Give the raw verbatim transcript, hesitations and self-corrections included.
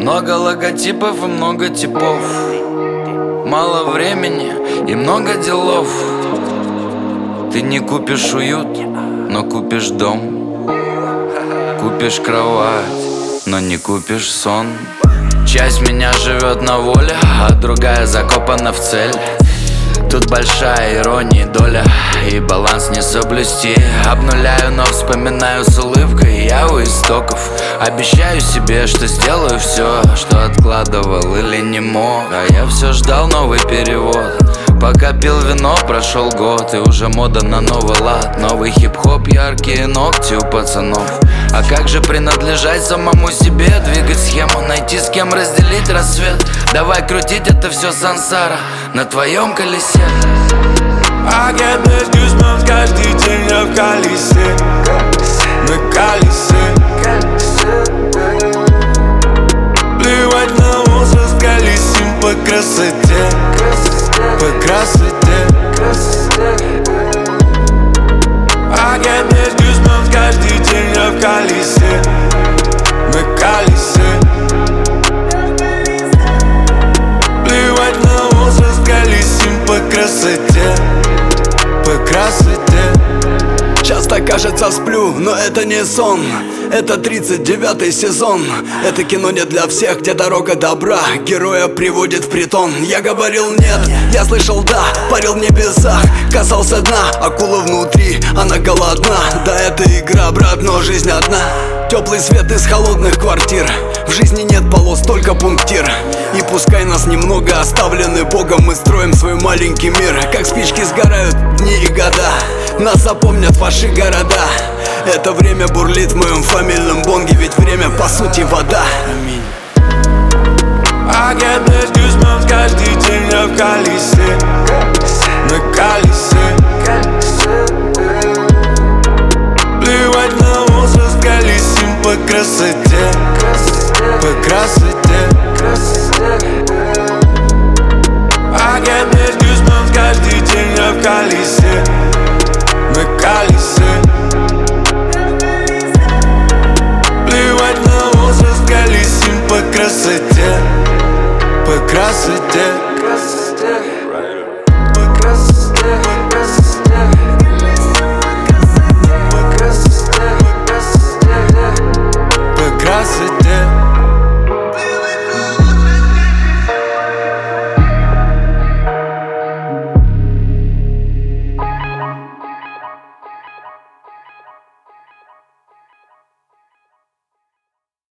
Много логотипов и много типов, мало времени и много делов. Ты не купишь уют, но купишь дом. Купишь кровать, но не купишь сон. Часть меня живет на воле, а другая закопана в цель. Тут большая ирония, доля и баланс не соблюсти. Обнуляю, но вспоминаю с улыбкой, я у истоков. Обещаю себе, что сделаю все, что откладывал или не мог. А я все ждал новый перевод. Пока пил вино, прошел год, и уже мода на новый лад. Новый хип-хоп, яркие ногти у пацанов. А как же принадлежать самому себе? Двигать схему, найти с кем разделить рассвет. Давай крутить это все сансара на твоем колесе. I get the goosebumps каждый день, я в колесе. На колесе. Плевать на возраст, колесим по красоте. По красоте. I get the goosebumps каждый день, я в колесе. На колесе. Плевать на возраст, колесим по красоте. По красоте. Часто кажется сплю, но это не сон. Это тридцать девятый сезон. Это кино не для всех, где дорога добра героя приводит в притон. Я говорил нет, я слышал да, парил в небесах. Касался дна, акула внутри, она голодна. Да, это игра, брат, но жизнь одна. Теплый свет из холодных квартир. В жизни нет полос, только пунктир. И пускай нас немного оставлены Богом, мы строим свой маленький мир. Как спички сгорают дни и года, нас запомнят ваши города. Это время бурлит в моем фамильном бонге, ведь время по сути вода. Аминь. I get the goosebumps каждый день, я в колесе. На колесе. Плевать на возраст, колесим по красоте. По красоте. I get the goosebumps каждый день, я в колесе. На колесе. Плевать на возраст, колесим по красоте. По красоте.